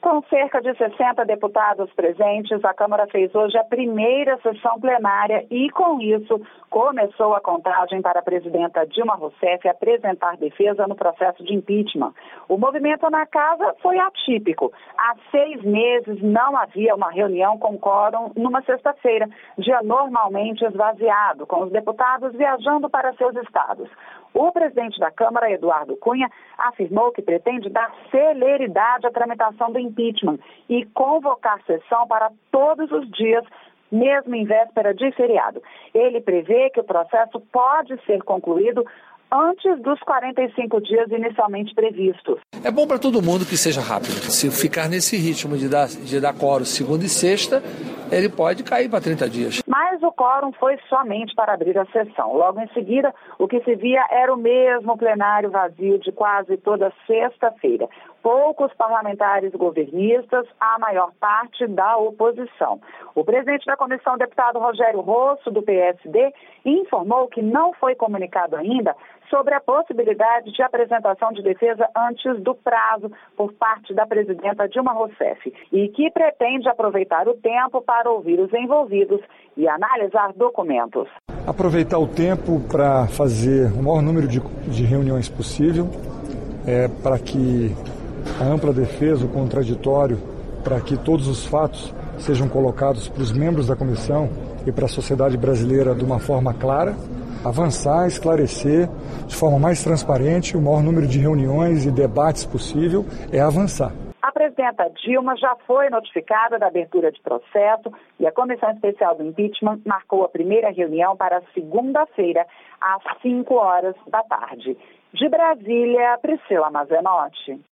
Com cerca de 60 deputados presentes, a Câmara fez hoje a primeira sessão plenária e, com isso, começou a contagem para a presidenta Dilma Rousseff apresentar defesa no processo de impeachment. O movimento na casa foi atípico. Há 6 meses não havia uma reunião com quórum numa sexta-feira, dia normalmente esvaziado, com os deputados viajando para seus estados. O presidente da Câmara, Eduardo Cunha, afirmou que pretende dar celeridade à tramitação do impeachment e convocar sessão para todos os dias, mesmo em véspera de feriado. Ele prevê que o processo pode ser concluído antes dos 45 dias inicialmente previstos. É bom para todo mundo que seja rápido. Se ficar nesse ritmo de dar quórum segunda e sexta, ele pode cair para 30 dias. Mas o quórum foi somente para abrir a sessão. Logo em seguida, o que se via era o mesmo plenário vazio de quase toda sexta-feira. Poucos parlamentares governistas, a maior parte da oposição. O presidente da comissão, deputado Rogério Rosso, do PSD, informou que não foi comunicado ainda sobre a possibilidade de apresentação de defesa antes do prazo por parte da presidenta Dilma Rousseff e que pretende aproveitar o tempo para ouvir os envolvidos e analisar documentos. Aproveitar o tempo para fazer o maior número de reuniões possível, para que a ampla defesa, o contraditório, para que todos os fatos sejam colocados para os membros da comissão e para a sociedade brasileira de uma forma clara, avançar, esclarecer de forma mais transparente, o maior número de reuniões e debates possível é avançar. A presidenta Dilma já foi notificada da abertura de processo e a Comissão Especial do Impeachment marcou a primeira reunião para segunda-feira, às 5 horas da tarde. De Brasília, Priscila Mazenotti.